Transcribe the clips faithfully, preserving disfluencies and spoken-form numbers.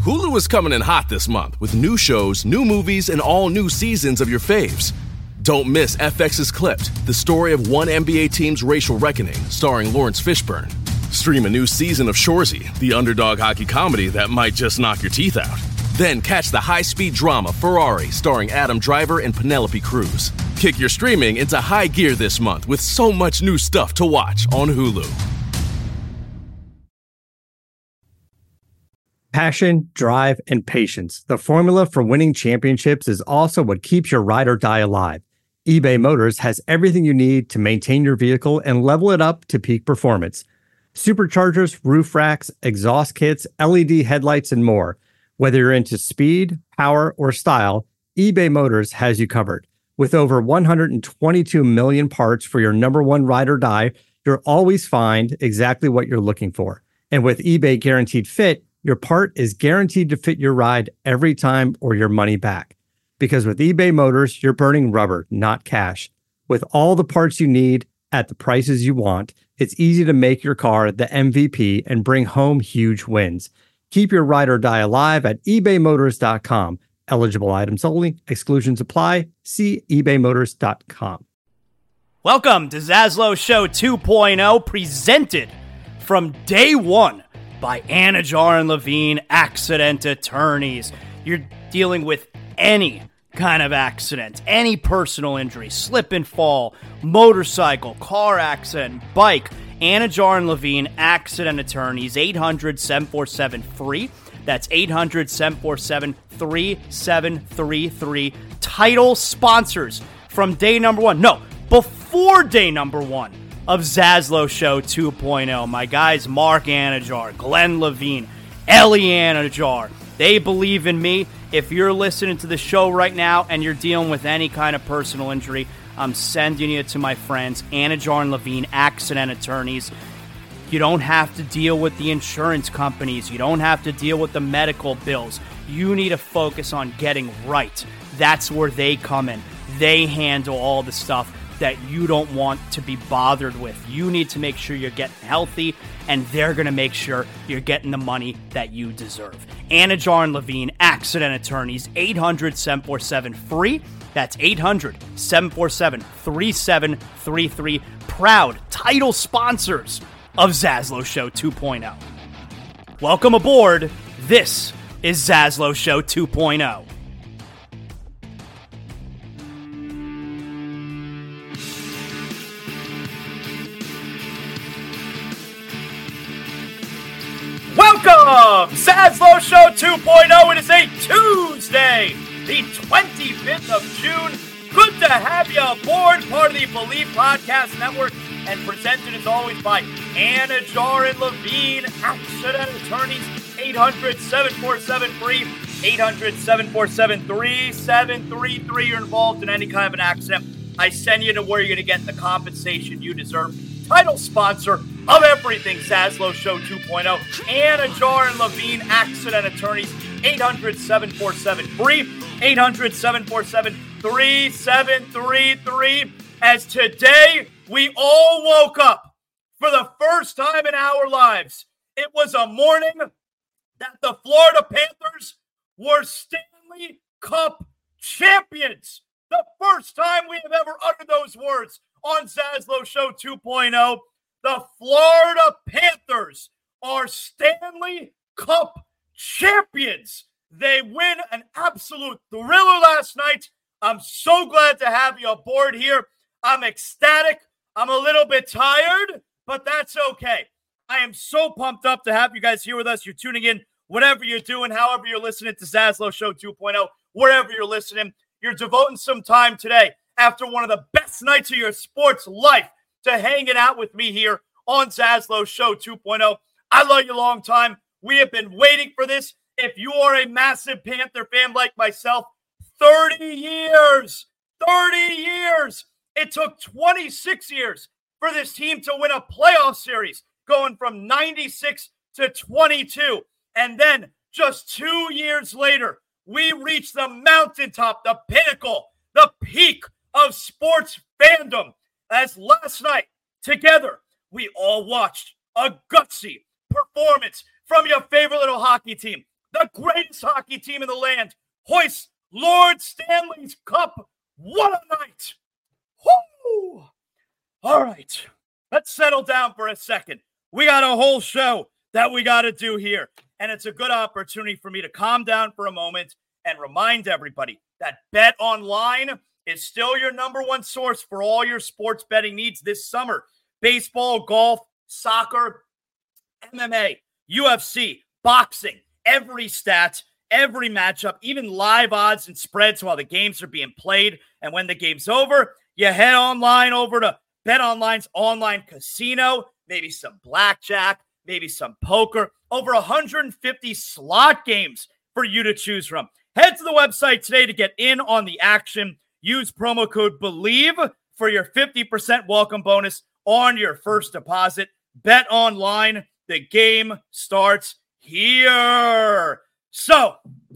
Hulu is coming in hot this month with new shows, new movies, and all new seasons of your faves. Don't miss F X's Clipped, the story of one N B A team's racial reckoning, starring Lawrence Fishburne. Stream a new season of Shoresy, the underdog hockey comedy that might just knock your teeth out. Then catch the high-speed drama Ferrari, starring Adam Driver and Penelope Cruz. Kick your streaming into high gear this month with so much new stuff to watch on Hulu. Passion, drive, and patience. The formula for winning championships is also what keeps your ride or die alive. eBay Motors has everything you need to maintain your vehicle and level it up to peak performance. Superchargers, roof racks, exhaust kits, L E D headlights, and more. Whether you're into speed, power, or style, eBay Motors has you covered. With over one hundred twenty-two million parts for your number one ride or die, you'll always find exactly what you're looking for. And with eBay Guaranteed Fit, your part is guaranteed to fit your ride every time or your money back. Because with eBay Motors, you're burning rubber, not cash. With all the parts you need at the prices you want, it's easy to make your car the M V P and bring home huge wins. Keep your ride or die alive at ebay motors dot com. Eligible items only. Exclusions apply. See ebay motors dot com. Welcome to Zaslow Show two point oh, presented from day one by Anajar and Levine Accident Attorneys. You're dealing with any kind of accident, any personal injury, slip and fall, motorcycle, car accident, bike. Anajar and Levine Accident Attorneys, eight hundred, seven four seven, F R E E. That's eight hundred, seven four seven, three seven three three. Title sponsors from day number one. No, before day number one of Zaslow Show two point oh. My guys Mark Anajar, Glenn Levine, Ellie Anajar. They believe in me. If you're listening to the show right now and you're dealing with any kind of personal injury, I'm sending you to my friends, Anajar and Levine Accident Attorneys. You don't have to deal with the insurance companies. You don't have to deal with the medical bills. You need to focus on getting right. That's where they come in. They handle all the stuff that you don't want to be bothered with. You need to make sure you're getting healthy, and they're going to make sure you're getting the money that you deserve. Anajar and Levine Accident Attorneys, eight hundred, seven four seven, F R E E. That's eight hundred, seven four seven, three seven three three. Proud title sponsors of Zaslow Show two point oh. Welcome aboard. This is Zaslow Show two point oh. Welcome! Zaslow Show two point oh. It is a Tuesday, the twenty-fifth of June. Good to have you aboard, part of the Believe Podcast Network, and presented as always by Anajar and Levine Accident Attorneys, eight hundred, seven four seven, F R E E, eight hundred, seven four seven, three seven three three. You're involved in any kind of an accident, I send you to where you're going to get the compensation you deserve. Title sponsor of everything Zaslow Show two point oh, Anajar and Levine Accident Attorneys, eight hundred, seven four seven, F R E E, eight hundred, seven four seven, three seven three three. As today, we all woke up for the first time in our lives. It was a morning that the Florida Panthers were Stanley Cup champions. The first time we have ever uttered those words on Zaslow Show two point oh. The Florida Panthers are Stanley Cup champions. They win an absolute thriller last night. I'm so glad to have you aboard here. I'm ecstatic. I'm a little bit tired, but that's okay. I am so pumped up to have you guys here with us. You're tuning in, whatever you're doing, however you're listening to Zaslow Show two point oh, wherever you're listening. You're devoting some time today after one of the best nights of your sports life to hanging out with me here on Zaslow Show two point oh. I love you a long time. We have been waiting for this. If you are a massive Panther fan like myself, thirty years, thirty years. It took twenty-six years for this team to win a playoff series, going from ninety-six to twenty-two. And then just two years later, we reached the mountaintop, the pinnacle, the peak of sports fandom. As last night, together, we all watched a gutsy performance from your favorite little hockey team, the greatest hockey team in the land, hoist Lord Stanley's Cup. What a night! Woo! All right, let's settle down for a second. We got a whole show that we got to do here, and it's a good opportunity for me to calm down for a moment and remind everybody that BetOnline is still your number one source for all your sports betting needs this summer. Baseball, golf, soccer, M M A, U F C, boxing, every stat, every matchup, even live odds and spreads while the games are being played. And when the game's over, you head online over to BetOnline's online casino, maybe some blackjack, maybe some poker, over one hundred fifty slot games for you to choose from. Head to the website today to get in on the action. Use promo code BELIEVE for your fifty percent welcome bonus on your first deposit. BetOnline, the game starts here. So,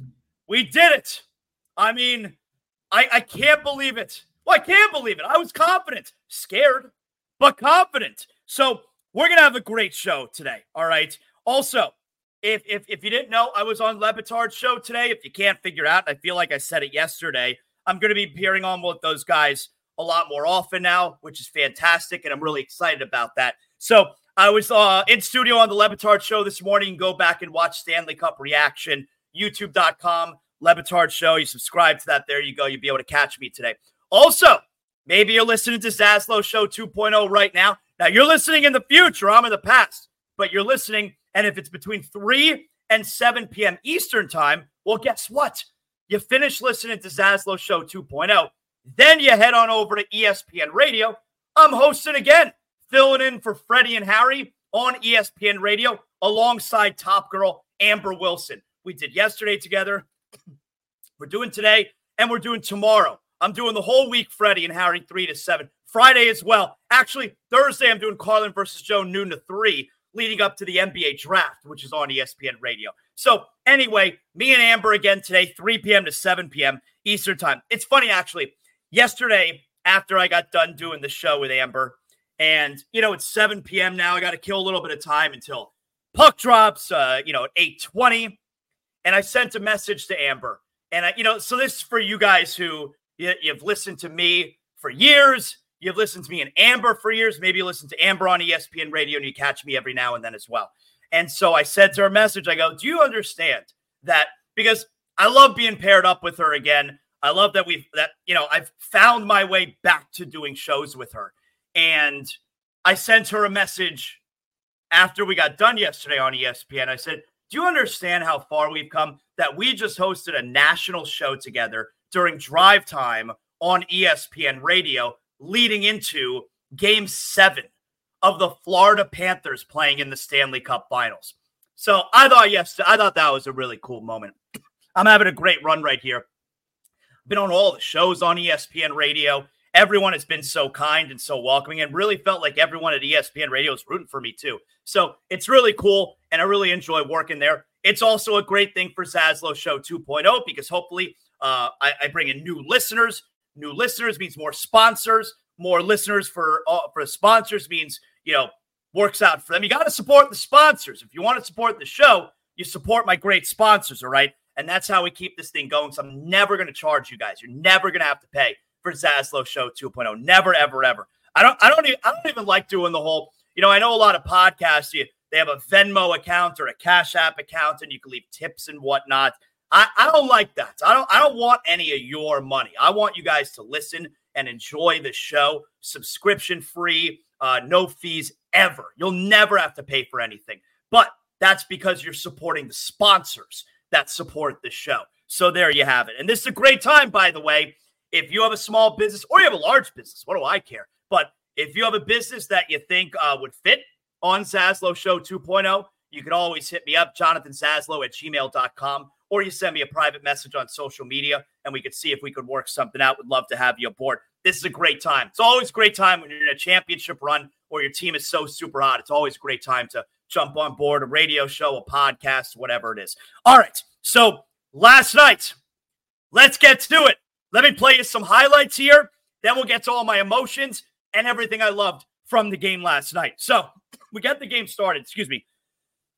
we did it. I mean, I, I can't believe it. Well, I can't believe it. I was confident, scared, but confident. So, we're going to have a great show today, all right? Also, if, if if you didn't know, I was on Le Batard's show today. If you can't figure it out, I feel like I said it yesterday, I'm going to be appearing on with those guys a lot more often now, which is fantastic, and I'm really excited about that. So, I was uh, in studio on the Le Batard show this morning. Go back and watch Stanley Cup Reaction, youtube dot com, Le Batard show. You subscribe to that. There you go. You'll be able to catch me today. Also, maybe you're listening to Zaslow Show two point oh right now. Now, you're listening in the future. I'm in the past. But you're listening, and if it's between three and seven p.m. Eastern time, well, guess what? You finish listening to Zaslow Show two point oh. Then you head on over to E S P N Radio. I'm hosting again, filling in for Freddie and Harry on E S P N Radio alongside Top Girl Amber Wilson. We did yesterday together. We're doing today, and we're doing tomorrow. I'm doing the whole week, Freddie and Harry, three to seven. Friday as well. Actually, Thursday, I'm doing Carlin versus Joe, noon to three, leading up to the N B A draft, which is on E S P N Radio. So anyway, me and Amber again today, three p.m. to seven p.m. Eastern time. It's funny, actually. Yesterday, after I got done doing the show with Amber, and, you know, it's seven p.m. now. I got to kill a little bit of time until puck drops, uh, you know, at eight twenty. And I sent a message to Amber. And, I, you know, so this is for you guys who you, you've listened to me for years. You've listened to me and Amber for years. Maybe you listen to Amber on E S P N Radio and you catch me every now and then as well. And so I said to her message, I go, do you understand that? Because I love being paired up with her again. I love that we've, that, you know, I've found my way back to doing shows with her. And I sent her a message after we got done yesterday on E S P N. I said, do you understand how far we've come? That we just hosted a national show together during drive time on E S P N Radio, leading into game seven of the Florida Panthers playing in the Stanley Cup Finals. So I thought, yes, I thought that was a really cool moment. I'm having a great run right here. Been on all the shows on E S P N Radio. Everyone has been so kind and so welcoming, and really felt like everyone at E S P N Radio is rooting for me too. So it's really cool, and I really enjoy working there. It's also a great thing for Zaslow Show two point oh because hopefully uh, I, I bring in new listeners. New listeners means more sponsors. More listeners for uh, for sponsors means, you know, works out for them. You got to support the sponsors. If you want to support the show, you support my great sponsors, all right? And that's how we keep this thing going. So I'm never going to charge you guys. You're never going to have to pay for Zaslow Show two point oh. Never, ever, ever. I don't, I don't, even, I don't even like doing the whole, you know, I know a lot of podcasts, you, they have a Venmo account or a Cash App account, and you can leave tips and whatnot. I, I don't like that. I don't, I don't want any of your money. I want you guys to listen and enjoy the show. Subscription free, uh, no fees ever. You'll never have to pay for anything. But that's because you're supporting the sponsors that support the show. So there you have it. And this is a great time, by the way. If you have a small business or you have a large business, what do I care? But if you have a business that you think uh, would fit on Zaslow Show two point oh, you can always hit me up, jonathan zaslow at gmail dot com, or you send me a private message on social media, and we could see if we could work something out. Would love to have you aboard. This is a great time. It's always a great time when you're in a championship run or your team is so super hot. It's always a great time to jump on board a radio show, a podcast, whatever it is. All right, so last night, let's get to it. Let me play you some highlights here. Then we'll get to all my emotions and everything I loved from the game last night. So we got the game started. Excuse me.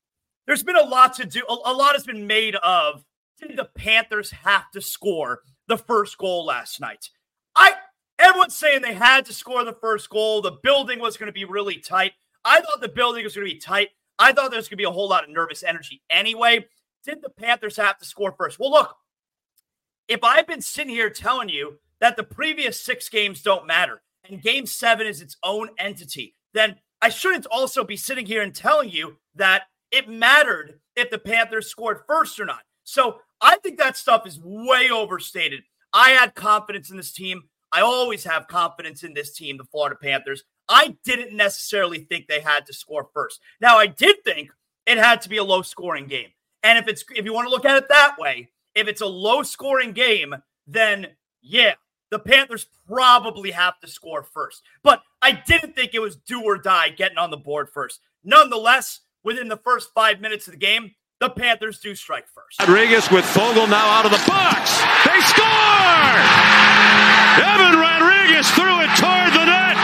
there's been a lot to do. A, a lot has been made of, did the Panthers have to score the first goal last night? I Everyone's saying they had to score the first goal. The building was going to be really tight. I thought the building was going to be tight. I thought there was going to be a whole lot of nervous energy anyway. Did the Panthers have to score first? Well, look, if I've been sitting here telling you that the previous six games don't matter and game seven is its own entity, then I shouldn't also be sitting here and telling you that it mattered if the Panthers scored first or not. So I think that stuff is way overstated. I had confidence in this team. I always have confidence in this team, the Florida Panthers. I didn't necessarily think they had to score first. Now, I did think it had to be a low-scoring game. And if it's if you want to look at it that way, if it's a low-scoring game, then yeah, the Panthers probably have to score first. But I didn't think it was do or die getting on the board first. Nonetheless, within the first five minutes of the game, the Panthers do strike first. Rodriguez with Fogle now out of the box. They score! Evan Rodriguez threw it toward the net.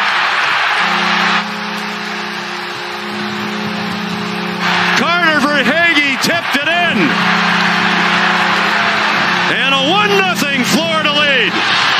Carter Verhaeghe tipped it in. And a one nothing Florida lead.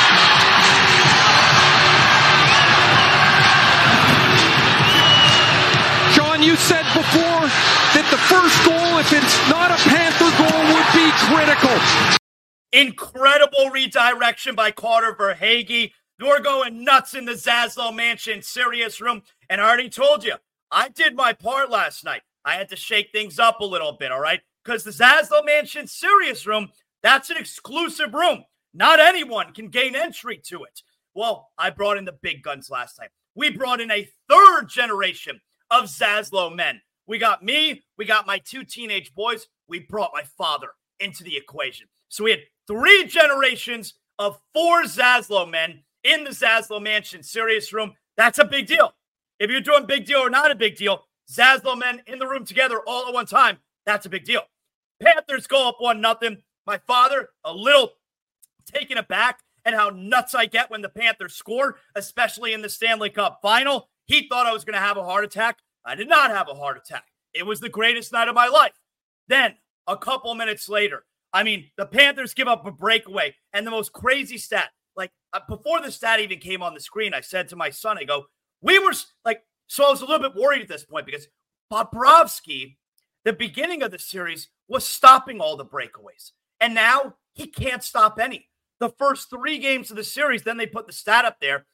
Sean, you said before that the first goal, if it's not a Panther goal, would be critical. Incredible redirection by Carter Verhaeghe. We're going nuts in the Zaslow Mansion Sirius room. And I already told you, I did my part last night. I had to shake things up a little bit, all right? Because the Zaslow Mansion Sirius room, that's an exclusive room. Not anyone can gain entry to it. Well, I brought in the big guns last night. We brought in a third generation of Zaslow men. We got me, we got my two teenage boys. We brought my father into the equation. So we had three generations of four Zaslow men in the Zaslow Mansion Sirius room. That's a big deal. If you're doing big deal or not a big deal, Zaslow men in the room together all at one time, that's a big deal. Panthers go up one nothing. My father, a little taken aback at how nuts I get when the Panthers score, especially in the Stanley Cup final. He thought I was going to have a heart attack. I did not have a heart attack. It was the greatest night of my life. Then, a couple minutes later, I mean, the Panthers give up a breakaway, and the most crazy stat, like, uh, before the stat even came on the screen, I said to my son, I go, we were, like, so I was a little bit worried at this point because Bobrovsky, the beginning of the series, was stopping all the breakaways. And now he can't stop any. The first three games of the series, then they put the stat up there.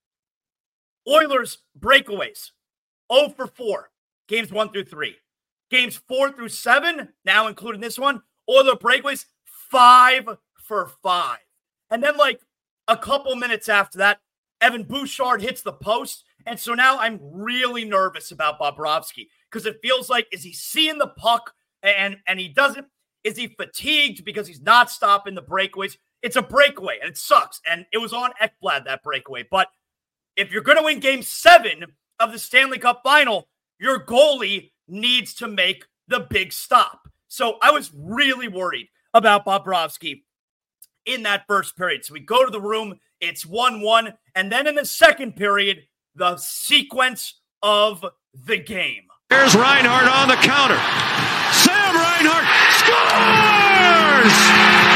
Oilers breakaways, zero for four, games one through three. Games four through seven, now including this one, Oiler breakaways, five for five. And then like a couple minutes after that, Evan Bouchard hits the post. And so now I'm really nervous about Bobrovsky because it feels like, is he seeing the puck and, and he doesn't? Is he fatigued because he's not stopping the breakaways? It's a breakaway and it sucks. And it was on Ekblad, that breakaway. But if you're going to win game seven of the Stanley Cup final, your goalie needs to make the big stop. So I was really worried about Bobrovsky in that first period. So we go to the room, it's one one. And then in the second period, the sequence of the game. Here's Reinhart on the counter. Sam Reinhart scores!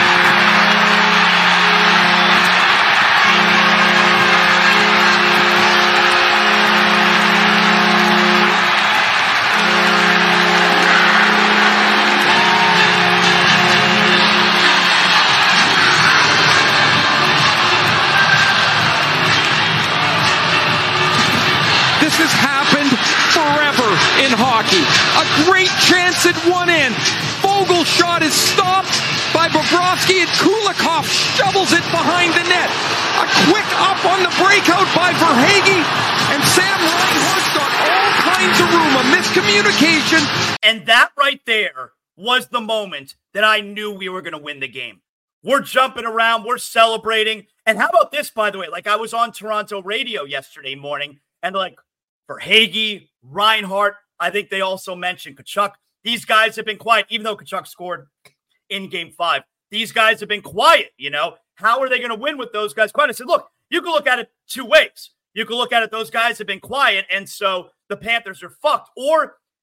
This has happened forever in hockey. A great chance at one end. Fogel's shot is stopped by Bobrovsky, and Kulikov shovels it behind the net. A quick up on the breakout by Verhaeghe, and Sam Reinhart's got all kinds of room. A miscommunication. And that right there was the moment that I knew we were going to win the game. We're jumping around. We're celebrating. And how about this, by the way? Like, I was on Toronto radio yesterday morning, and like, Verhaeghe, Reinhart, I think they also mentioned Tkachuk. These guys have been quiet, even though Tkachuk scored in game five. These guys have been quiet, you know. How are they going to win with those guys quiet? I said, look, you can look at it two ways. You can look at it, those guys have been quiet, and so the Panthers are fucked. Or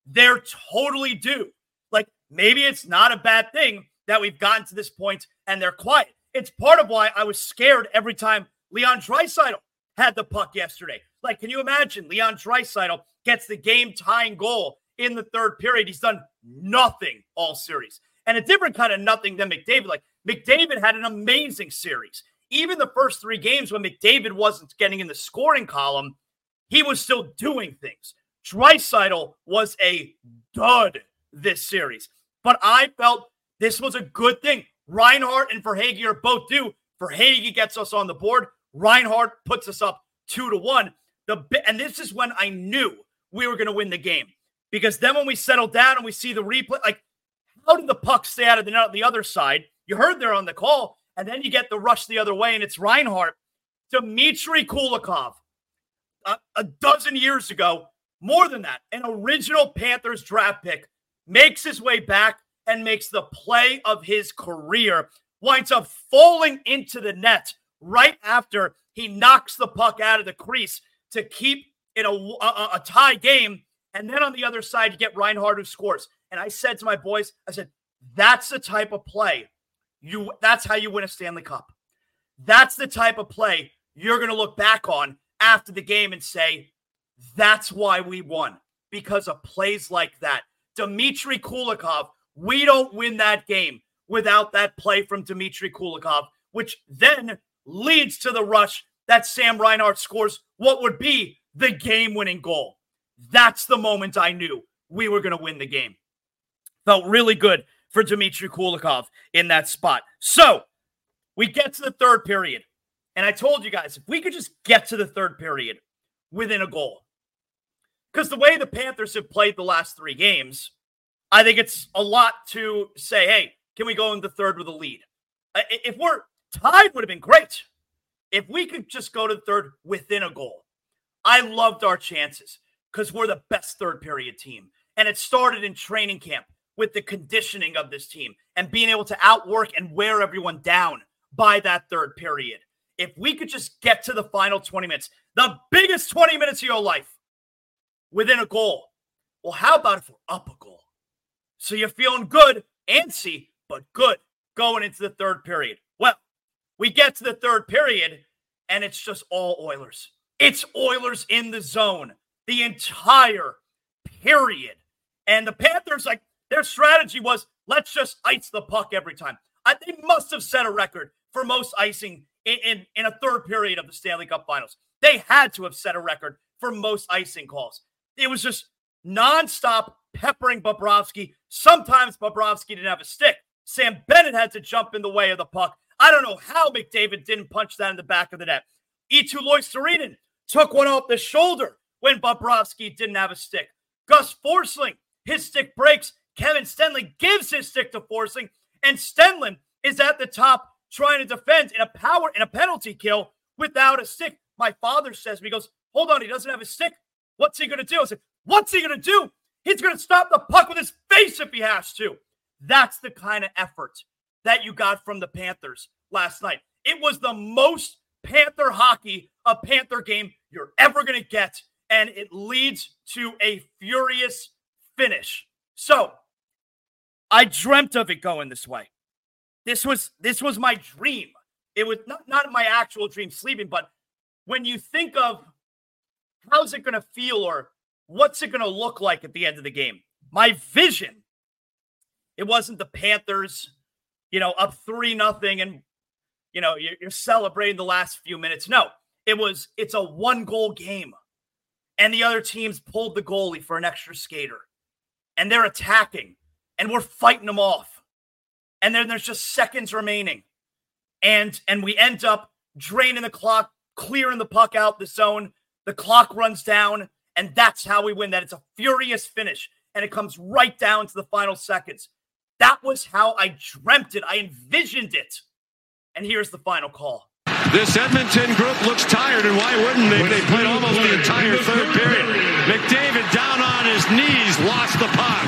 They're totally due. Like, maybe it's not a bad thing that we've gotten to this point and they're quiet. It's part of why I was scared every time Leon Draisaitl had the puck yesterday. Like, can you imagine Leon Draisaitl gets the game-tying goal in the third period? He's done nothing all series. And a different kind of nothing than McDavid. Like, McDavid had an amazing series. Even the first three games when McDavid wasn't getting in the scoring column, he was still doing things. Draisaitl was a dud this series. But I felt this was a good thing. Reinhart and Verhaeghe are both due. Verhaeghe gets us on the board. Reinhart puts us up two to one. The and this is when I knew we were going to win the game. Because then when we settle down and we see the replay, like, how did the puck stay out of the net on the other side? You heard there on the call, and then you get the rush the other way, and it's Reinhart. Dmitry Kulikov, a, a dozen years ago, more than that, an original Panthers draft pick, makes his way back and makes the play of his career, winds up falling into the net right after he knocks the puck out of the crease to keep it a, a, a tie game. And then on the other side, you get Reinhart who scores. And I said to my boys, I said, that's the type of play. You, that's how you win a Stanley Cup. That's the type of play you're going to look back on after the game and say, that's why we won, because of plays like that. Dmitry Kulikov, we don't win that game without that play from Dmitry Kulikov, which then leads to the rush that Sam Reinhart scores what would be the game-winning goal. That's the moment I knew we were going to win the game. Felt really good for Dmitry Kulikov in that spot. So we get to the third period. And I told you guys, if we could just get to the third period within a goal. Because the way the Panthers have played the last three games, I think it's a lot to say, hey, can we go in the third with a lead? If we're tied, would have been great. If we could just go to the third within a goal. I loved our chances because we're the best third period team. And it started in training camp with the conditioning of this team and being able to outwork and wear everyone down by that third period. If we could just get to the final twenty minutes, the biggest twenty minutes of your life, within a goal. Well, how about if we're up a goal? So you're feeling good, antsy, but good going into the third period. Well, we get to the third period, and it's just all Oilers. It's Oilers in the zone the entire period. And the Panthers, like, their strategy was, let's just ice the puck every time. I, they must have set a record for most icing in, in, in a third period of the Stanley Cup Finals. They had to have set a record for most icing calls. It was just nonstop peppering Bobrovsky. Sometimes Bobrovsky didn't have a stick. Sam Bennett had to jump in the way of the puck. I don't know how McDavid didn't punch that in the back of the net. Eetu Loisterinen took one off the shoulder when Bobrovsky didn't have a stick. Gus Forsling, his stick breaks. Kevin Stenley gives his stick to Forsling, and Stenlin is at the top trying to defend in a power in a penalty kill without a stick. My father says to me, he goes, hold on, he doesn't have a stick. What's he going to do? I said, what's he going to do? He's going to stop the puck with his face if he has to. That's the kind of effort that you got from the Panthers last night. It was the most Panther hockey a Panther game you're ever going to get, and it leads to a furious finish. So, I dreamt of it going this way. This was this was my dream. It was not, not my actual dream sleeping, but when you think of how's it going to feel or what's it going to look like at the end of the game, my vision, it wasn't the Panthers, you know, up three nothing and, you know, you're, you're celebrating the last few minutes. No, it was, it's a one goal game and the other teams pulled the goalie for an extra skater and they're attacking and we're fighting them off. And then there's just seconds remaining. And, and we end up draining the clock, clearing the puck out the zone. The clock runs down, and that's how we win that. It's a furious finish, and it comes right down to the final seconds. That was how I dreamt it. I envisioned it. And here's the final call. This Edmonton group looks tired, and why wouldn't they? They played almost the entire third period. McDavid down on his knees, lost the puck.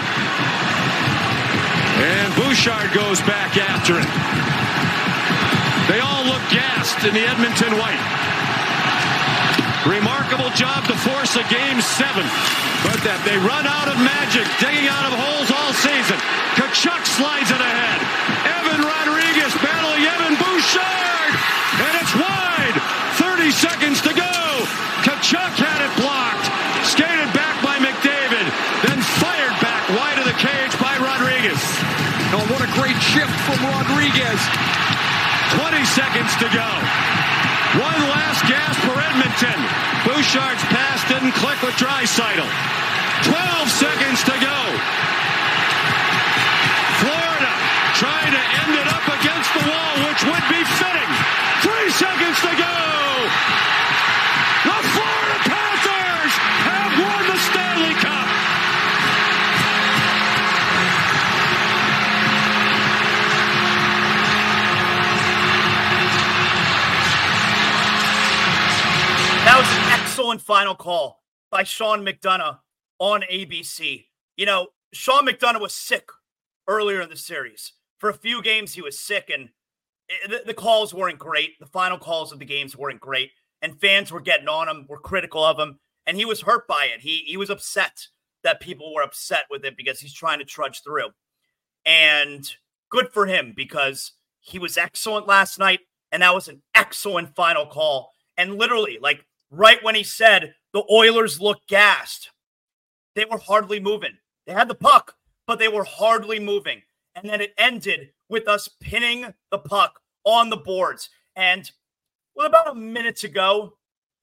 And Bouchard goes back after it. They all look gassed in the Edmonton white. Remarkable job to force a game seven. But that they run out of magic, digging out of holes all season. Tkachuk slides it ahead. Evan Rodriguez battling Evan Bouchard. And it's wide. thirty seconds to go. Tkachuk had it blocked. Skated back by McDavid. Then fired back wide of the cage by Rodriguez. Oh, what a great shift from Rodriguez. twenty seconds to go. One last gasp for Edmonton. Bouchard's pass didn't click with Draisaitl. twelve seconds to go. Florida trying to end it up against the wall, which would be fitting. Three seconds to go. The Florida Panthers have won the Stanley Cup. That was an excellent final call by Sean McDonough on A B C. You know, Sean McDonough was sick earlier in the series. For a few games, he was sick, and the, the calls weren't great. The final calls of the games weren't great, and fans were getting on him, were critical of him, and he was hurt by it. He, he was upset that people were upset with it because he's trying to trudge through. And good for him, because he was excellent last night, and that was an excellent final call. And literally, like, right when he said the Oilers looked gassed, they were hardly moving. They had the puck, but they were hardly moving. And then it ended with us pinning the puck on the boards. And with about a minute to go,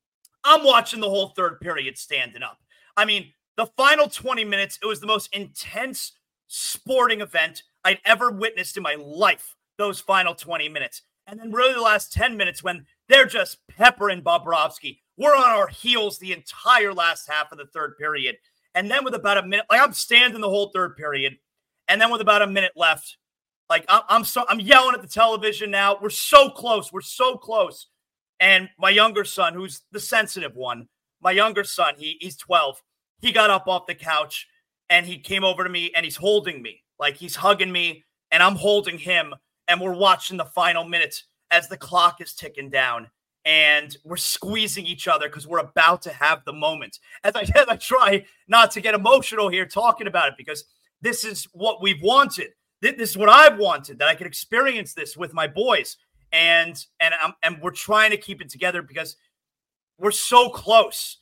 I'm watching the whole third period standing up. I mean, the final twenty minutes, it was the most intense sporting event I'd ever witnessed in my life, those final twenty minutes. And then really the last ten minutes when they're just peppering Bobrovsky. We're on our heels the entire last half of the third period. And then with about a minute, like I'm standing the whole third period. And then with about a minute left, like I'm, I'm so I'm yelling at the television now. We're so close. We're so close. And my younger son, who's the sensitive one, my younger son, he he's twelve. He got up off the couch and he came over to me and he's holding me. Like he's hugging me and I'm holding him. And we're watching the final minutes as the clock is ticking down. And we're squeezing each other because we're about to have the moment. As I, as I try not to get emotional here talking about it, because this is what we've wanted. This is what I've wanted, that I could experience this with my boys. And and I'm, and we're trying to keep it together because we're so close.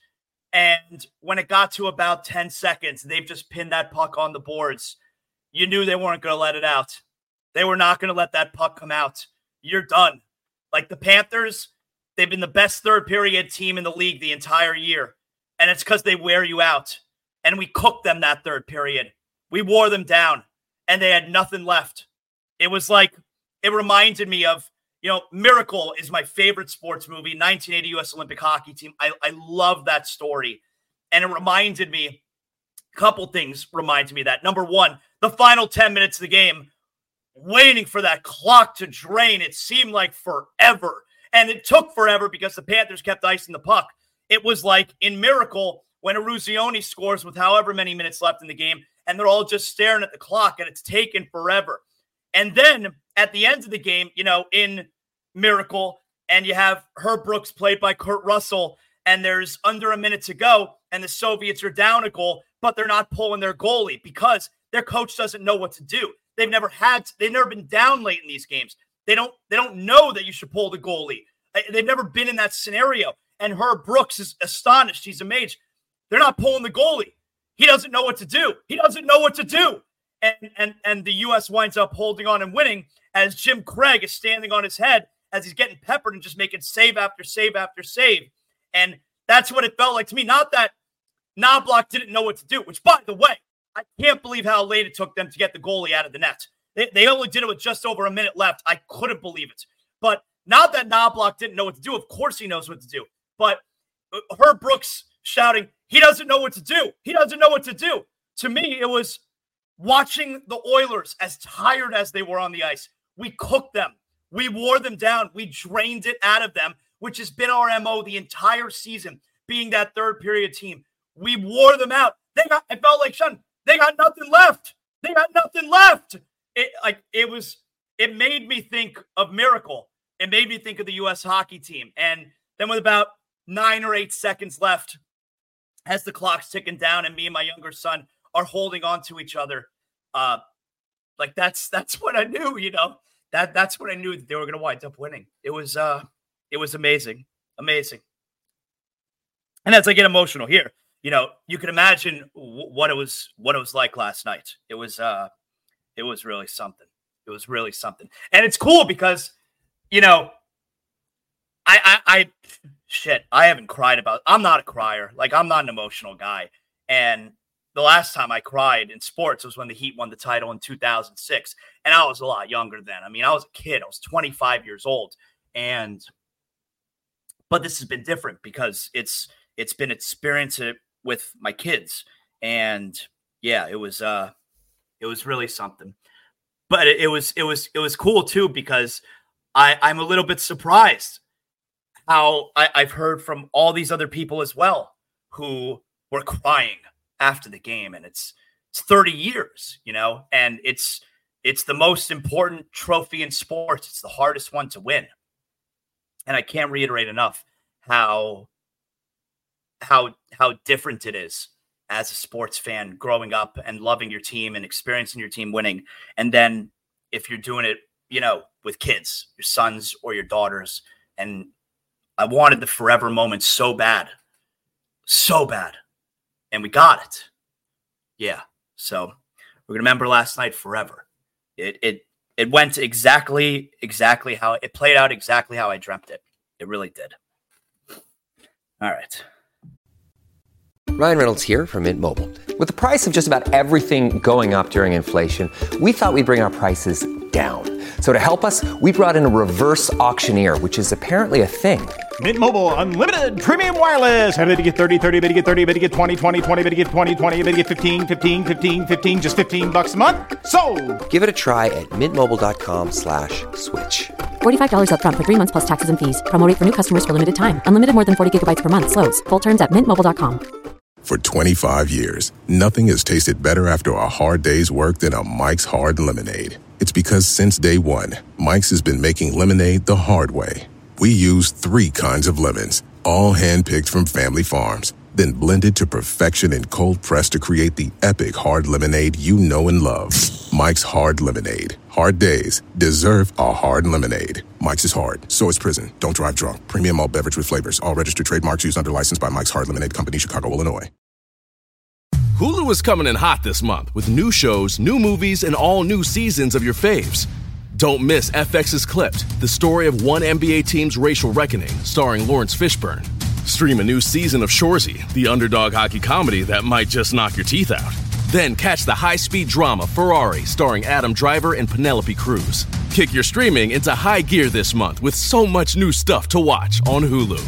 And when it got to about ten seconds, they've just pinned that puck on the boards. You knew they weren't going to let it out. They were not going to let that puck come out. You're done. Like the Panthers, they've been the best third period team in the league the entire year. And it's because they wear you out. And we cooked them that third period. We wore them down. And they had nothing left. It was like, it reminded me of, you know, Miracle is my favorite sports movie, nineteen eighty U S Olympic hockey team. I, I love that story. And it reminded me, a couple things reminded me of that. Number one, the final ten minutes of the game, waiting for that clock to drain. It seemed like forever. And it took forever because the Panthers kept icing the puck. It was like in Miracle when Eruzione scores with however many minutes left in the game, and they're all just staring at the clock, and it's taken forever. And then at the end of the game, you know, in Miracle, and you have Herb Brooks played by Kurt Russell, and there's under a minute to go, and the Soviets are down a goal, but they're not pulling their goalie because their coach doesn't know what to do. They've never had, they've never been down late in these games. They don't, they don't know that you should pull the goalie. They've never been in that scenario. And Herb Brooks is astonished. He's amazed. They're not pulling the goalie. He doesn't know what to do. He doesn't know what to do. And, and, and the U S winds up holding on and winning as Jim Craig is standing on his head as he's getting peppered and just making save after save after save. And that's what it felt like to me. Not that Knoblauch didn't know what to do, which, by the way, I can't believe how late it took them to get the goalie out of the net. They, they only did it with just over a minute left. I couldn't believe it. But not that Knoblauch didn't know what to do. Of course he knows what to do. But Herb Brooks shouting, he doesn't know what to do. He doesn't know what to do. To me, it was watching the Oilers, as tired as they were on the ice. We cooked them. We wore them down. We drained it out of them, which has been our M O the entire season, being that third period team. We wore them out. They got, it felt like, Sean, they got nothing left. They got nothing left. It like it was, it made me think of Miracle. It made me think of the U S hockey team. And then with about nine or eight seconds left as the clock's ticking down and me and my younger son are holding on to each other. Uh, like that's, that's what I knew, you know, that that's what I knew that they were going to wind up winning. It was, uh, it was amazing, amazing. And as I get emotional here, you know, you can imagine w- what it was, what it was like last night. It was, uh, it was really something. It was really something. And it's cool because, you know, I, I, I, shit, I haven't cried about, I'm not a crier. Like, I'm not an emotional guy. And the last time I cried in sports was when the Heat won the title in two thousand six. And I was a lot younger then. I mean, I was a kid. I was twenty-five years old. And, but this has been different because it's, it's been experience it with my kids. And yeah, it was, uh, it was really something. But it, it was, it was, it was cool too, because I, I'm a little bit surprised how I, I've heard from all these other people as well who were crying after the game. And it's, it's thirty years, you know, and it's, it's the most important trophy in sports. It's the hardest one to win. And I can't reiterate enough how, how, how different it is as a sports fan growing up and loving your team and experiencing your team winning. And then if you're doing it, you know, with kids, your sons or your daughters. And I wanted the forever moment so bad, so bad. And we got it. Yeah. So we're going to remember last night forever. It, it, it went exactly, exactly how it played out, exactly how I dreamt it. It really did. All right. Ryan Reynolds here from Mint Mobile. With the price of just about everything going up during inflation, we thought we'd bring our prices down. So to help us, we brought in a reverse auctioneer, which is apparently a thing. Mint Mobile Unlimited Premium Wireless. How to get thirty, thirty, how to get thirty, how to get twenty, twenty, twenty, how to get twenty, twenty, how to get fifteen, fifteen, fifteen, fifteen, just fifteen bucks a month? Sold! Give it a try at mintmobile.com slash switch. forty-five dollars up front for three months plus taxes and fees. Promo rate for new customers for limited time. Unlimited more than forty gigabytes per month. Slows full terms at mint mobile dot com. For twenty-five years, nothing has tasted better after a hard day's work than a Mike's Hard Lemonade. It's because since day one, Mike's has been making lemonade the hard way. We use three kinds of lemons, all hand-picked from family farms, then blended to perfection and cold pressed to create the epic hard lemonade you know and love. Mike's Hard Lemonade. Hard days deserve a hard lemonade. Mike's is hard, so is prison. Don't drive drunk. Premium malt beverage with flavors. All registered trademarks used under license by Mike's Hard Lemonade Company, Chicago, Illinois. Hulu is coming in hot this month with new shows, new movies, and all new seasons of your faves. Don't miss F X's Clipped, the story of one N B A team's racial reckoning, starring Lawrence Fishburne. Stream a new season of Shoresy, the underdog hockey comedy that might just knock your teeth out. Then catch the high-speed drama Ferrari, starring Adam Driver and Penelope Cruz. Kick your streaming into high gear this month with so much new stuff to watch on Hulu.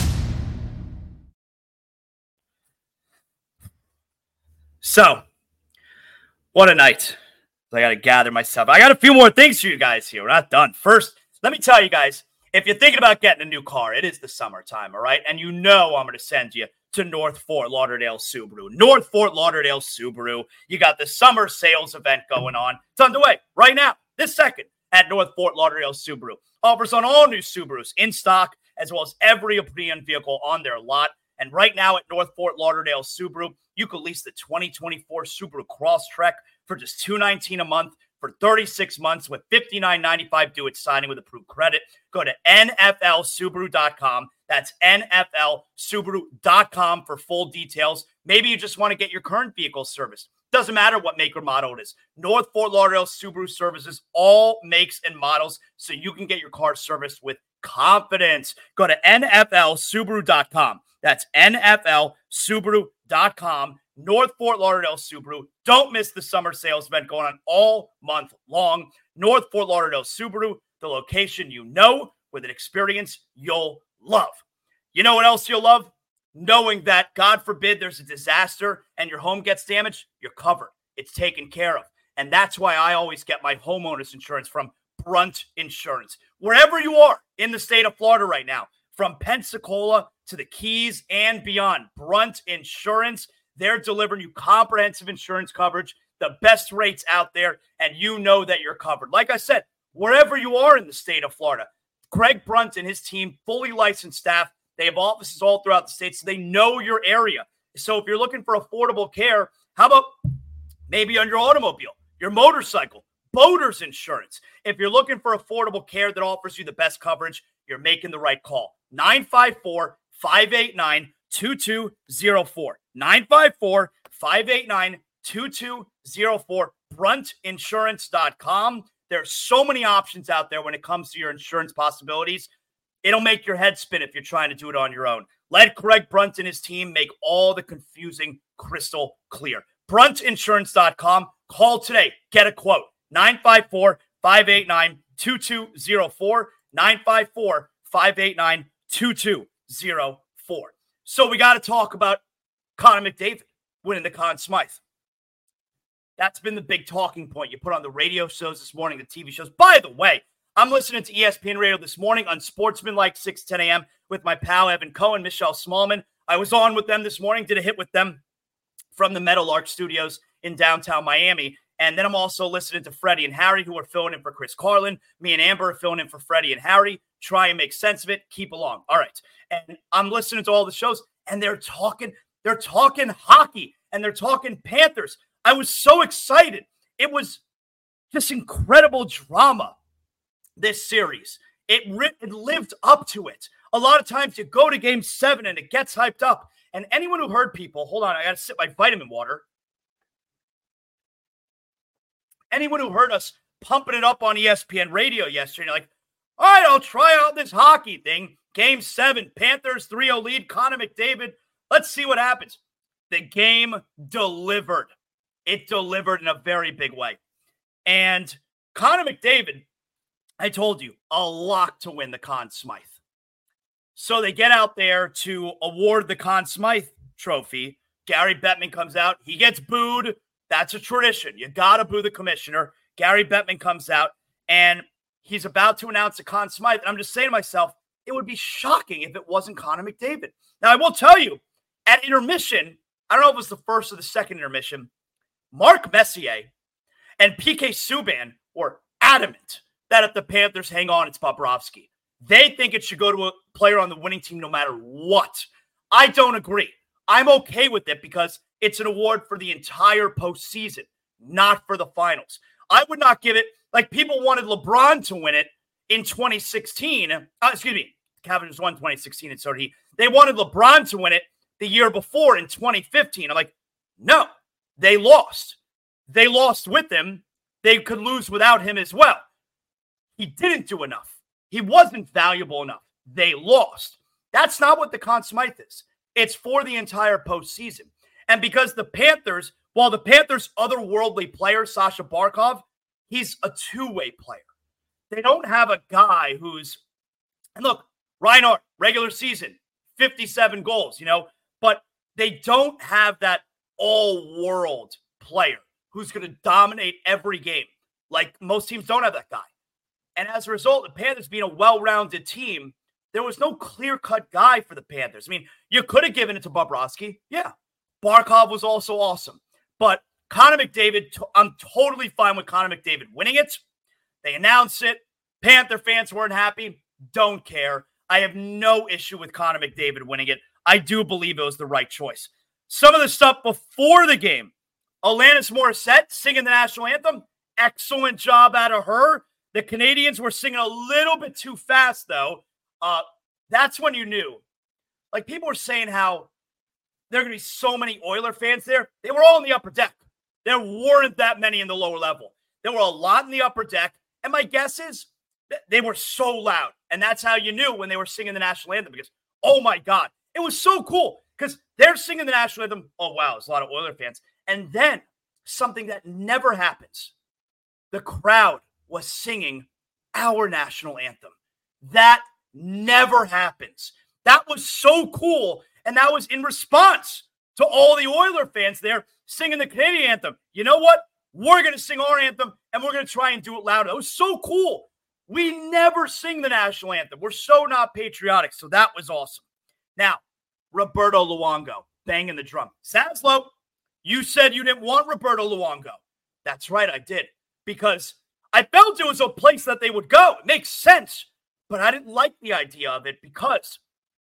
So, what a night. I got to gather myself. I got a few more things for you guys here. We're not done. First, let me tell you guys, if you're thinking about getting a new car, it is the summertime, all right? And you know I'm going to send you to North Fort Lauderdale Subaru. North Fort Lauderdale Subaru. You got the summer sales event going on. It's underway right now, this second, at North Fort Lauderdale Subaru. Offers on all new Subarus in stock, as well as every pre-owned vehicle on their lot. And right now at North Fort Lauderdale Subaru, you can lease the twenty twenty-four Subaru Crosstrek for just two hundred nineteen dollars a month for thirty-six months with fifty-nine ninety-five due at signing with approved credit. Go to N F L Subaru dot com. That's N F L Subaru dot com for full details. Maybe you just want to get your current vehicle serviced. Doesn't matter what make or model it is. North Fort Lauderdale Subaru services all makes and models so you can get your car serviced with confidence. Go to N F L Subaru dot com. That's N F L Subaru dot com. North Fort Lauderdale Subaru. Don't miss the summer sales event going on all month long. North Fort Lauderdale Subaru, the location you know with an experience you'll love. You know what else you'll love? Knowing that, God forbid, there's a disaster and your home gets damaged, you're covered. It's taken care of. And that's why I always get my homeowner's insurance from Brunt Insurance. Wherever you are in the state of Florida right now, from Pensacola to the Keys and beyond, Brunt Insurance, they're delivering you comprehensive insurance coverage, the best rates out there, and you know that you're covered. Like I said, wherever you are in the state of Florida, Greg Brunt and his team, fully licensed staff, They have offices all throughout the state, so they know your area. So if you're looking for affordable care, how about maybe on your automobile, your motorcycle, boater's insurance? If you're looking for affordable care that offers you the best coverage, you're making the right call. nine five four, five eight nine, two two zero four. nine five four, five eight nine, two two zero four. brunt insurance dot com. There's so many options out there when it comes to your insurance possibilities. It'll make your head spin if you're trying to do it on your own. Let Greg Brunt and his team make all the confusing crystal clear. brunt insurance dot com. Call today. Get a quote. nine five four, five eight nine, two two zero four. nine five four, five eight nine, two two zero four. So we got to talk about Connor McDavid winning the Conn Smythe. That's been the big talking point you put on the radio shows this morning, the T V shows. By the way, I'm listening to E S P N Radio this morning on Sportsmanlike six ten a.m. with my pal Evan Cohen, Michelle Smallman. I was on with them this morning, did a hit with them from the Meadowlark Studios in downtown Miami. And then I'm also listening to Freddie and Harry, who are filling in for Chris Carlin. Me and Amber are filling in for Freddie and Harry. Try and make sense of it. Keep along. All right. And I'm listening to all the shows, and they're talking, they're talking hockey, and they're talking Panthers. I was so excited. It was just incredible drama, this series. It, ri- it lived up to it. A lot of times you go to game seven and it gets hyped up. And anyone who heard people, hold on, I got to sip my vitamin water. Anyone who heard us pumping it up on E S P N Radio yesterday, you're like, all right, I'll try out this hockey thing. Game seven, Panthers three oh lead, Connor McDavid. Let's see what happens. The game delivered. It delivered in a very big way. And Connor McDavid, I told you, a lock to win the Conn Smythe. So they get out there to award the Conn Smythe trophy. Gary Bettman comes out. He gets booed. That's a tradition. You got to boo the commissioner. Gary Bettman comes out, and he's about to announce the Conn Smythe. And I'm just saying to myself, it would be shocking if it wasn't Connor McDavid. Now, I will tell you, at intermission, I don't know if it was the first or the second intermission, Mark Messier and P K Subban were adamant that if the Panthers hang on, it's Bobrovsky. They think it should go to a player on the winning team no matter what. I don't agree. I'm okay with it because it's an award for the entire postseason, not for the finals. I would not give it, like people wanted LeBron to win it in twenty sixteen. Uh, excuse me, the Cavaliers won twenty sixteen and so did he. They wanted LeBron to win it the year before in twenty fifteen. I'm like, no, they lost. They lost with him. They could lose without him as well. He didn't do enough. He wasn't valuable enough. They lost. That's not what the Conn Smythe is. It's for the entire postseason. And because the Panthers, while the Panthers' otherworldly player, Sasha Barkov, he's a two-way player. They don't have a guy who's, and look, Reinhart, regular season, fifty-seven goals, you know, but they don't have that all-world player who's going to dominate every game. Like most teams don't have that guy. And as a result, the Panthers being a well-rounded team, there was no clear-cut guy for the Panthers. I mean, you could have given it to Bobrovsky. Yeah. Barkov was also awesome. But Connor McDavid, I'm totally fine with Connor McDavid winning it. They announced it. Panther fans weren't happy. Don't care. I have no issue with Connor McDavid winning it. I do believe it was the right choice. Some of the stuff before the game, Alanis Morissette singing the national anthem. Excellent job out of her. The Canadians were singing a little bit too fast, though. Uh, that's when you knew. Like, people were saying how there are going to be so many Oiler fans there. They were all in the upper deck. There weren't that many in the lower level. There were a lot in the upper deck. And my guess is they were so loud. And that's how you knew when they were singing the national anthem. Because, oh, my God, it was so cool. Because they're singing the national anthem. Oh, wow, there's a lot of Oiler fans. And then something that never happens. The crowd was singing our national anthem. That never happens. That was so cool. And that was in response to all the Oiler fans there singing the Canadian anthem. You know what? We're going to sing our anthem, and we're going to try and do it louder. It was so cool. We never sing the national anthem. We're so not patriotic, so that was awesome. Now, Roberto Luongo banging the drum. Saslow, you said you didn't want Roberto Luongo. That's right, I did. Because I felt it was a place that they would go. It makes sense. But I didn't like the idea of it because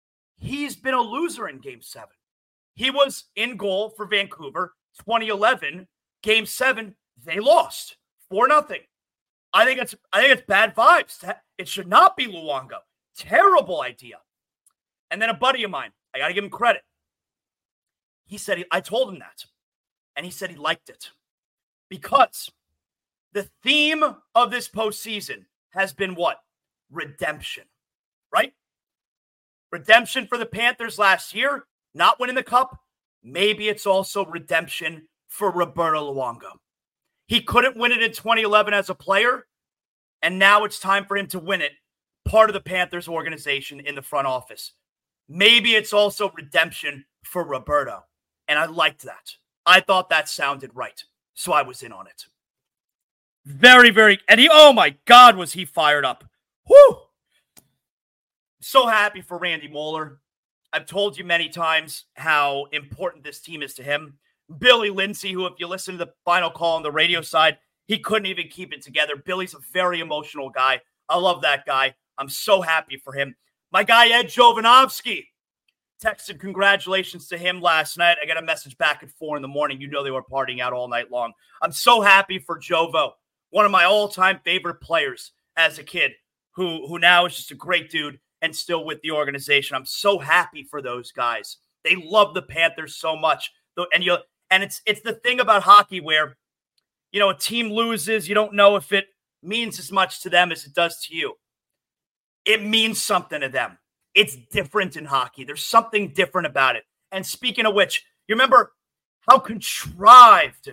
he's been a loser in game seven. He was in goal for Vancouver, twenty eleven, game seven, they lost four nothing. I think it's I think it's bad vibes. It should not be Luongo. Terrible idea. And then a buddy of mine, I got to give him credit. He said, he, I told him that. And he said he liked it. Because the theme of this postseason has been what? Redemption. Right? Redemption for the Panthers last year, not winning the cup. Maybe it's also redemption for Roberto Luongo. He couldn't win it in twenty eleven as a player, and now it's time for him to win it, part of the Panthers organization in the front office. Maybe it's also redemption for Roberto, and I liked that. I thought that sounded right, so I was in on it. Very, very, and he, oh my God, was he fired up. Whew! So happy for Randy Moeller. I've told you many times how important this team is to him. Billy Lindsay, who if you listen to the final call on the radio side, he couldn't even keep it together. Billy's a very emotional guy. I love that guy. I'm so happy for him. My guy, Ed Jovanovski, texted congratulations to him last night. I got a message back at four in the morning. You know they were partying out all night long. I'm so happy for Jovo, one of my all-time favorite players as a kid, who, who now is just a great dude and still with the organization. I'm so happy for those guys. They love the Panthers so much. And you and it's it's the thing about hockey where, you know, a team loses, you don't know if it means as much to them as it does to you. It means something to them. It's different in hockey. There's something different about it. And speaking of which, you remember how contrived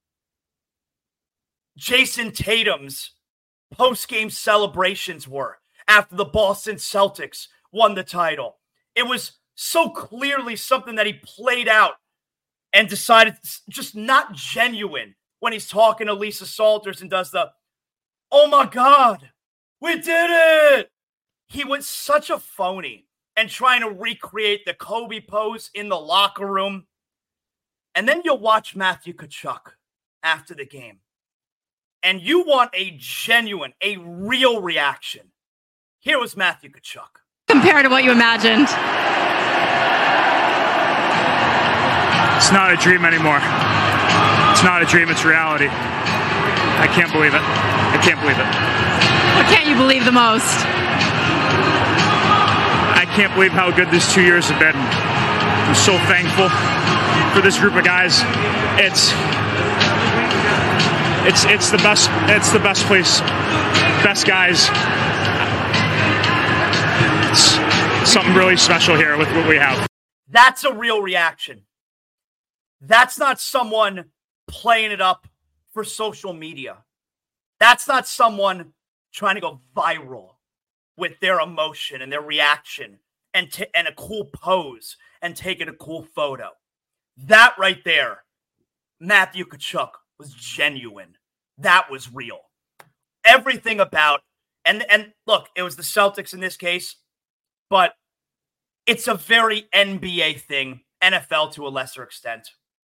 Jason Tatum's post-game celebrations were after the Boston Celtics won the title. It was so clearly something that he played out and decided just not genuine when he's talking to Lisa Salters and does the, oh my God, we did it. He was such a phony and trying to recreate the Kobe pose in the locker room. And then you'll watch Matthew Tkachuk after the game. And you want a genuine, a real reaction. Here was Matthew Tkachuk. Compared to what you imagined. It's not a dream anymore. It's not a dream, it's reality. I can't believe it. I can't believe it. What can't you believe the most? I can't believe how good this two years have been. I'm so thankful for this group of guys. It's it's it's the best it's the best place. Best guys. It's something really special here with what we have. That's a real reaction. That's not someone playing it up for social media. That's not someone trying to go viral with their emotion and their reaction and, t- and a cool pose and taking a cool photo. That right there, Matthew Tkachuk, was genuine. That was real. Everything about, and, and look, it was the Celtics in this case, but it's a very N B A thing, N F L to a lesser extent.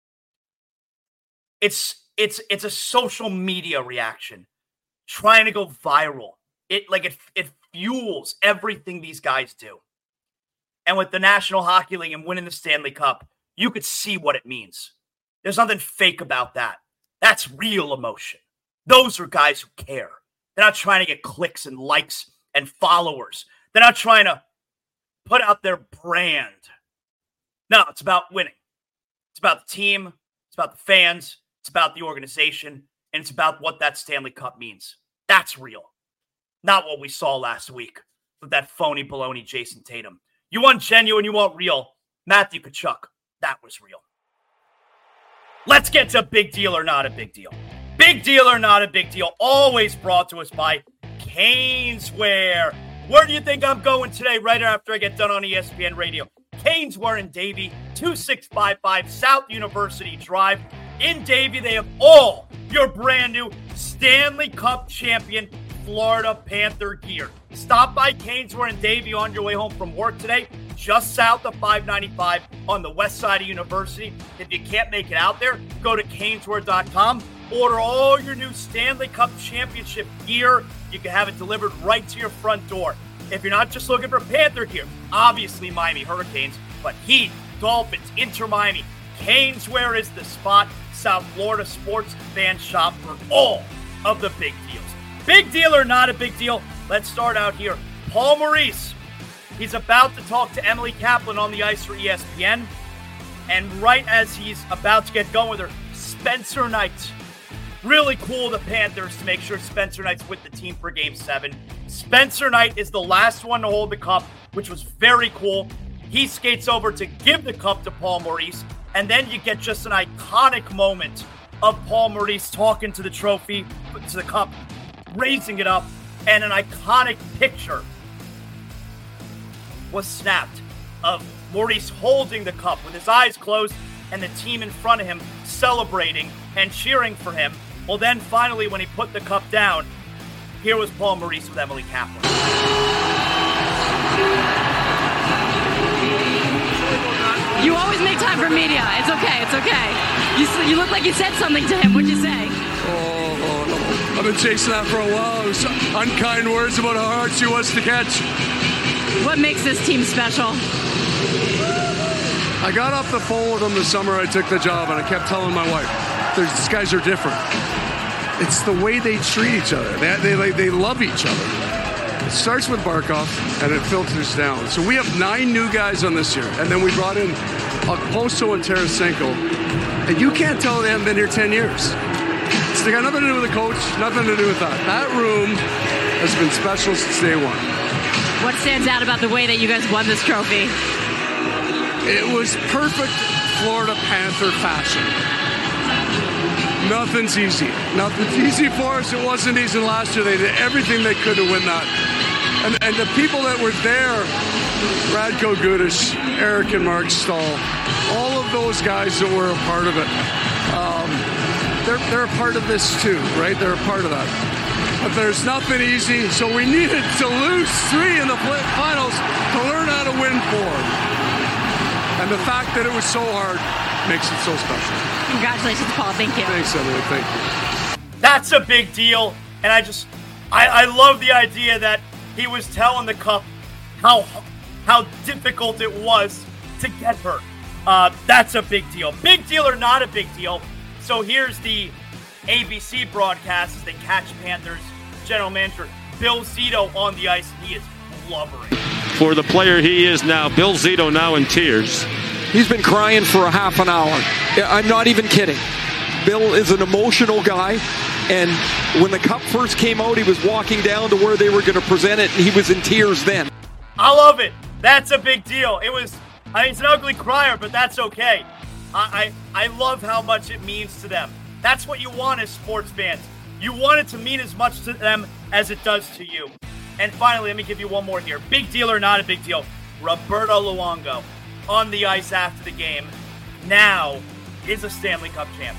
It's it's it's a social media reaction, trying to go viral. It like it it fuels everything these guys do. And with the National Hockey League and winning the Stanley Cup, you could see what it means. There's nothing fake about that. That's real emotion. Those are guys who care. They're not trying to get clicks and likes and followers. They're not trying to put out their brand. No, it's about winning. It's about the team. It's about the fans. It's about the organization. And it's about what that Stanley Cup means. That's real. Not what we saw last week with that phony baloney Jason Tatum. You want genuine, you want real. Matthew Tkachuk. That was real. Let's get to big deal or not a big deal. Big deal or not a big deal. Always brought to us by Caneswear. Where do you think I'm going today right after I get done on E S P N Radio? Caneswear in Davie, two six five five South University Drive. In Davie, they have all your brand new Stanley Cup champion Florida Panther gear. Stop by Caneswear in Davie on your way home from work today, just south of five ninety-five on the west side of University. If you can't make it out there, go to caneswear dot com. Order all your new Stanley Cup championship gear. You can have it delivered right to your front door. if you're not just looking for Panther gear, obviously Miami Hurricanes, but Heat, Dolphins, Inter Miami, Canes, where is the spot? South Florida sports fan shop for all of the big deals. Big deal or not a big deal? Let's start out here. Paul Maurice, he's about to talk to Emily Kaplan on the ice for E S P N, and right as he's about to get going with her, Spencer Knight. Really cool, the Panthers, to make sure Spencer Knight's with the team for Game seven. Spencer Knight is the last one to hold the cup, which was very cool. He skates over to give the cup to Paul Maurice, and then you get just an iconic moment of Paul Maurice talking to the trophy, to the cup, raising it up, and an iconic picture was snapped of Maurice holding the cup with his eyes closed and the team in front of him celebrating and cheering for him. Well, then finally, when he put the cup down, here was Paul Maurice with Emily Kaplan. You always make time for media. It's okay. It's okay. You you look like you said something to him. What'd you say? Oh, oh no. I've been chasing that for a while. It was unkind words about how hard she was to catch. What makes this team special? I got off the phone with them the summer I took the job, and I kept telling my wife, these guys are different. It's the way they treat each other. They, they, like, they love each other. It starts with Barkov, and it filters down. So we have nine new guys on this year, and then we brought in Okposo and Tarasenko, and you can't tell they haven't been here ten years. It's got nothing to do with the coach, nothing to do with that. That room has been special since day one. What stands out about the way that you guys won this trophy? It was perfect Florida Panther fashion. Nothing's easy. Nothing's easy for us. It wasn't easy last year. They did everything they could to win that. And, and the people that were there, Radko Gudas, Eric and Mark Stahl, all of those guys that were a part of it, um, they're, they're a part of this too, right? They're a part of that. But there's nothing easy, so we needed to lose three in the finals to learn how to win four. And the fact that it was so hard makes it so special. Congratulations, Paul. Thank you. Thanks, Emily. Thank you. That's a big deal. And I just, I, I love the idea that he was telling the cup how how difficult it was to get her. Uh, that's a big deal. Big deal or not a big deal. So here's the A B C broadcast as they catch Panthers general manager Bill Zito on the ice, and he is blubbering. For the player he is now, Bill Zito now in tears. He's been crying for a half an hour. I'm not even kidding. Bill is an emotional guy, and when the cup first came out, he was walking down to where they were going to present it, and he was in tears then. I love it. That's a big deal. It was, I mean, it's an ugly crier, but that's okay. I, I, I love how much it means to them. That's what you want as sports fans. You want it to mean as much to them as it does to you. And finally, let me give you one more here. Big deal or not a big deal. Roberto Luongo on the ice after the game now is a Stanley Cup champion.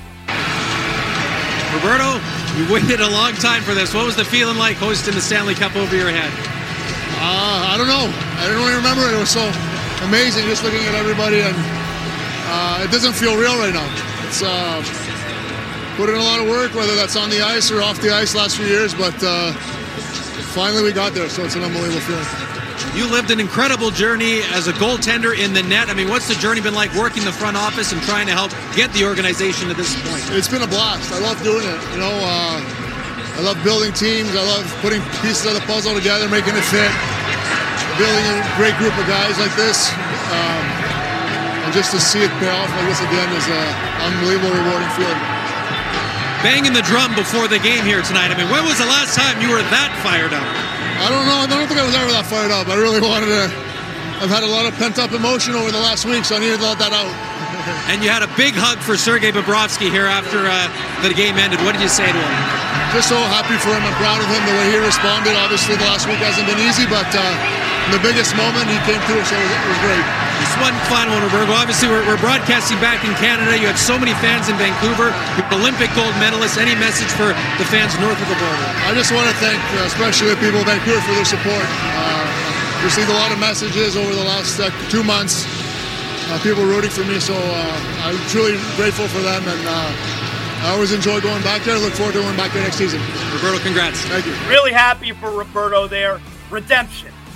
Roberto, you waited a long time for this. What was the feeling like hosting the Stanley Cup over your head? Uh, I don't know. I don't really remember it. It was so amazing just looking at everybody, and uh, it doesn't feel real right now. It's uh, put in a lot of work, whether that's on the ice or off the ice last few years, but uh, finally we got there, so it's an unbelievable feeling. You lived an incredible journey as a goaltender in the net. I mean, what's the journey been like working the front office and trying to help get the organization to this point? It's been a blast. I love doing it. You know, uh, I love building teams. I love putting pieces of the puzzle together, making it fit, building a great group of guys like this. Um, and just to see it pay off like this again is an unbelievable, rewarding feeling. Banging the drum before the game here tonight. I mean, when was the last time you were that fired up? I don't know. I don't think I was ever that fired up. I really wanted to. I've had a lot of pent-up emotion over the last week, so I needed to let that out. And you had a big hug for Sergei Bobrovsky here after uh, the game ended. What did you say to him? Just so happy for him and proud of him, the way he responded. Obviously, the last week hasn't been easy, but uh, in the biggest moment, he came through, so it was, it was great. Just one final one, Roberto. Obviously, we're, we're broadcasting back in Canada. You had so many fans in Vancouver. You're an Olympic gold medalist. Any message for the fans north of the border? I just want to thank, uh, especially the people of Vancouver, for their support. Uh, received a lot of messages over the last uh, two months. Uh, people rooting for me, so uh, I'm truly grateful for them, and uh, I always enjoy going back there. I look forward to going back there next season. Roberto, congrats. Thank you. Really happy for Roberto there. Redemption.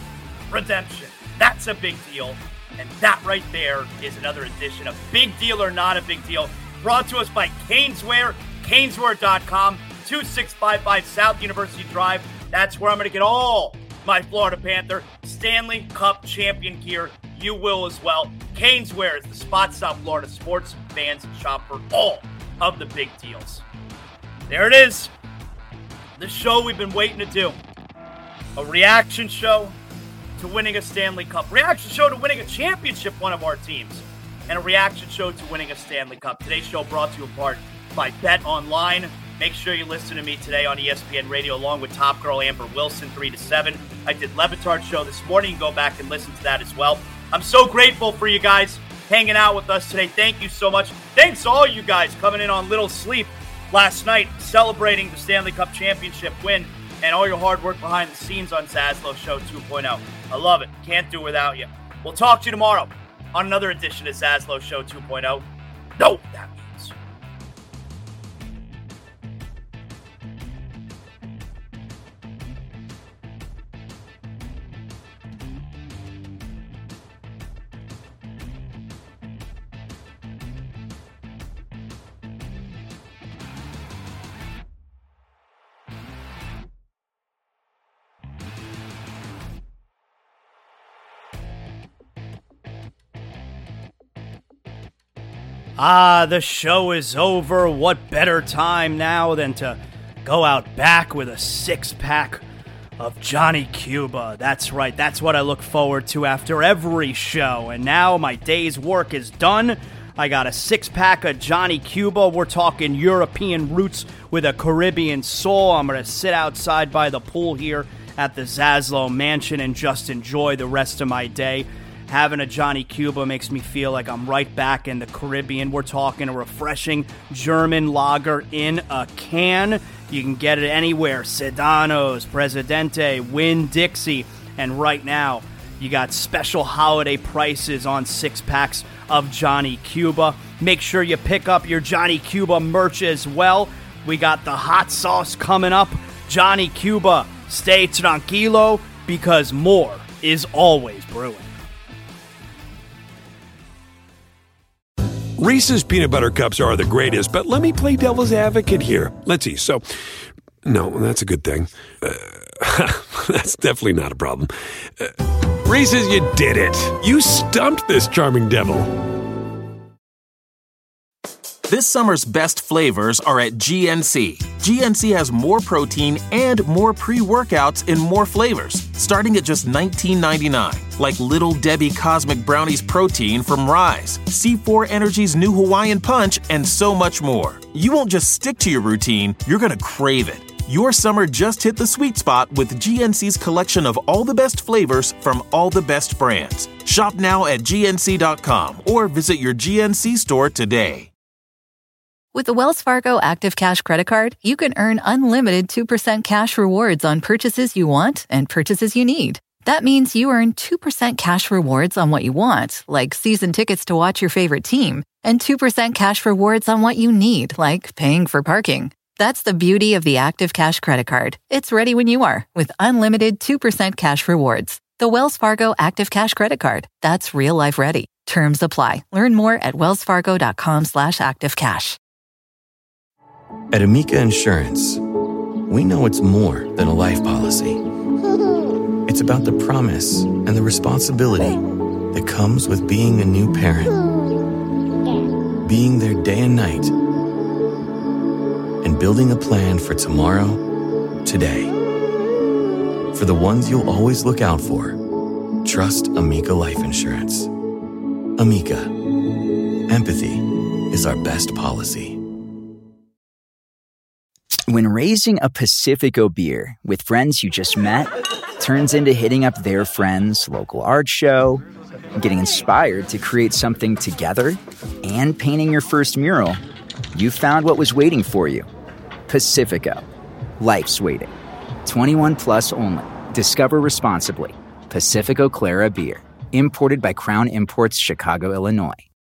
redemption. That's a big deal. And that right there is another edition of Big Deal or Not a Big Deal, brought to us by Caneswear, caneswear dot com, twenty-six fifty-five South University Drive. That's where I'm going to get all my Florida Panther Stanley Cup champion gear. You will as well. Caneswear is the spot South Florida sports fans shop for all of the big deals. There it is. The show we've been waiting to do. A reaction show to winning a Stanley Cup. Reaction show to winning a championship, one of our teams. And a reaction show to winning a Stanley Cup. Today's show brought to you in part by Bet Online. Make sure you listen to me today on E S P N Radio along with Top Girl Amber Wilson, three to seven. I did Le Batard show this morning. You can go back and listen to that as well. I'm so grateful for you guys hanging out with us today. Thank you so much. Thanks to all you guys coming in on little sleep last night, celebrating the Stanley Cup championship win, and all your hard work behind the scenes on Zaslow Show two point oh. I love it. Can't do without you. We'll talk to you tomorrow on another edition of Zaslow Show two point oh. Know what that means. Ah, the show is over. What better time now than to go out back with a six-pack of Johnny Cuba. That's right, that's what I look forward to after every show. And now my day's work is done. I got a six-pack of Johnny Cuba. We're talking European roots with a Caribbean soul. I'm going to sit outside by the pool here at the Zaslow Mansion and just enjoy the rest of my day. Having a Johnny Cuba makes me feel like I'm right back in the Caribbean. We're talking a refreshing German lager in a can. You can get it anywhere. Sedanos, Presidente, Winn-Dixie. And right now, you got special holiday prices on six-packs of Johnny Cuba. Make sure you pick up your Johnny Cuba merch as well. We got the hot sauce coming up. Johnny Cuba, stay tranquilo, because more is always brewing. Reese's Peanut Butter Cups are the greatest, but let me play devil's advocate here. Let's see. So, no, that's a good thing. Uh, that's definitely not a problem. Uh, Reese's, you did it. You stumped this charming devil. This summer's best flavors are at G N C. G N C has more protein and more pre-workouts in more flavors, starting at just nineteen ninety-nine. Like Little Debbie Cosmic Brownies Protein from Rise, C four Energy's new Hawaiian Punch, and so much more. You won't just stick to your routine, you're gonna crave it. Your summer just hit the sweet spot with G N C's collection of all the best flavors from all the best brands. Shop now at G N C dot com or visit your G N C store today. With the Wells Fargo Active Cash Credit Card, you can earn unlimited two percent cash rewards on purchases you want and purchases you need. That means you earn two percent cash rewards on what you want, like season tickets to watch your favorite team, and two percent cash rewards on what you need, like paying for parking. That's the beauty of the Active Cash Credit Card. It's ready when you are, with unlimited two percent cash rewards. The Wells Fargo Active Cash Credit Card. That's real life ready. Terms apply. Learn more at wellsfargo.com slash activecash. At Amica Insurance, we know it's more than a life policy. It's about the promise and the responsibility that comes with being a new parent. Being there day and night. And building a plan for tomorrow, today. For the ones you'll always look out for, trust Amica Life Insurance. Amica. Empathy is our best policy. When raising a Pacifico beer with friends you just met turns into hitting up their friend's local art show, getting inspired to create something together, and painting your first mural, you found what was waiting for you. Pacifico. Life's waiting. twenty-one plus only. Discover responsibly. Pacifico Clara Beer. Imported by Crown Imports, Chicago, Illinois.